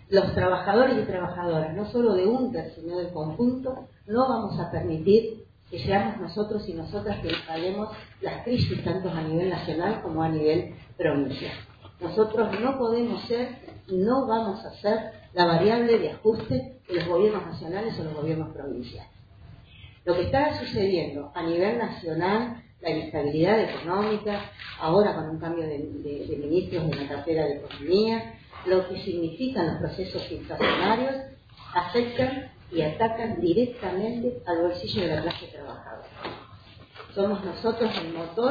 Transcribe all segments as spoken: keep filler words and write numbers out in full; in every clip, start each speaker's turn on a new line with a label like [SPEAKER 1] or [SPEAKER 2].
[SPEAKER 1] los trabajadores y trabajadoras, no solo de UNTER, sino del conjunto, no vamos a permitir que seamos nosotros y nosotras que paguemos las crisis tanto a nivel nacional como a nivel provincial. Nosotros no podemos ser, no vamos a ser la variable de ajuste de los gobiernos nacionales o los gobiernos provinciales. Lo que está sucediendo a nivel nacional, la inestabilidad económica, ahora con un cambio de, de, de ministros de la cartera de Economía, lo que significan los procesos inflacionarios, afectan y atacan directamente al bolsillo de la clase trabajadora. Somos nosotros el motor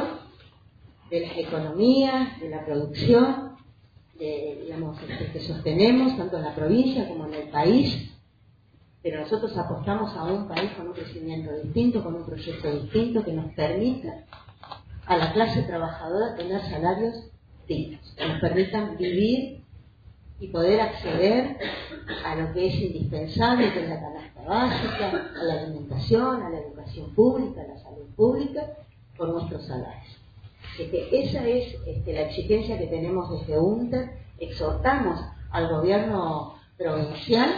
[SPEAKER 1] de las economías, de la producción, de, digamos, que sostenemos tanto en la provincia como en el país, pero nosotros apostamos a un país con un crecimiento distinto, con un proyecto distinto que nos permita a la clase trabajadora tener salarios dignos, que nos permitan vivir y poder acceder a lo que es indispensable, que es la canasta básica, a la alimentación, a la educación pública, a la salud pública, por nuestros salarios. Este, esa es este, la exigencia que tenemos desde UNTER. Exhortamos al gobierno provincial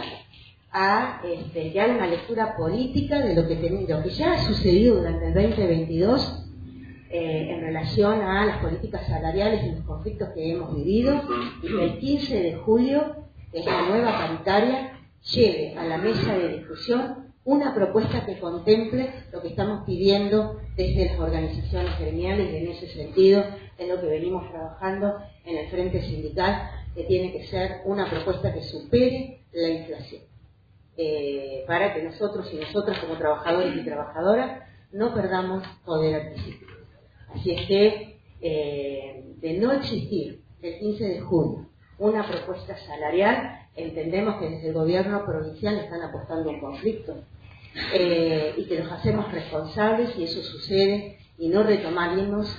[SPEAKER 1] a este, que haga una lectura política de lo que, ten, lo que ya ha sucedido durante el veinte veintidós eh, en relación a las políticas salariales y los conflictos que hemos vivido, y que el quince de julio, que es la nueva paritaria, lleve a la mesa de discusión una propuesta que contemple lo que estamos pidiendo desde las organizaciones gremiales, y en ese sentido es lo que venimos trabajando en el Frente Sindical, que tiene que ser una propuesta que supere la inflación, eh, para que nosotros y nosotras como trabajadores y trabajadoras no perdamos poder adquisitivo. Así es que eh, de no existir el quince de junio una propuesta salarial, entendemos que desde el gobierno provincial están apostando a un conflicto, eh, y que los hacemos responsables si eso sucede, y no retomaremos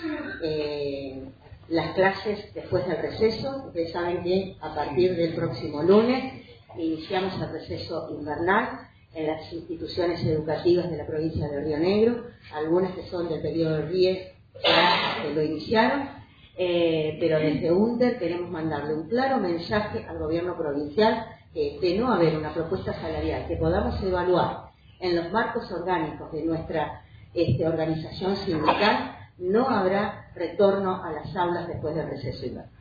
[SPEAKER 1] eh, las clases después del receso. Ustedes saben que a partir del próximo lunes iniciamos el receso invernal en las instituciones educativas de la provincia de Río Negro, algunas que son del periodo de RIE ya lo iniciaron, eh, pero desde UNTER queremos mandarle un claro mensaje al gobierno provincial, que de no haber una propuesta salarial que podamos evaluar en los marcos orgánicos de nuestra este, organización sindical, no habrá retorno a las aulas después del receso invernal.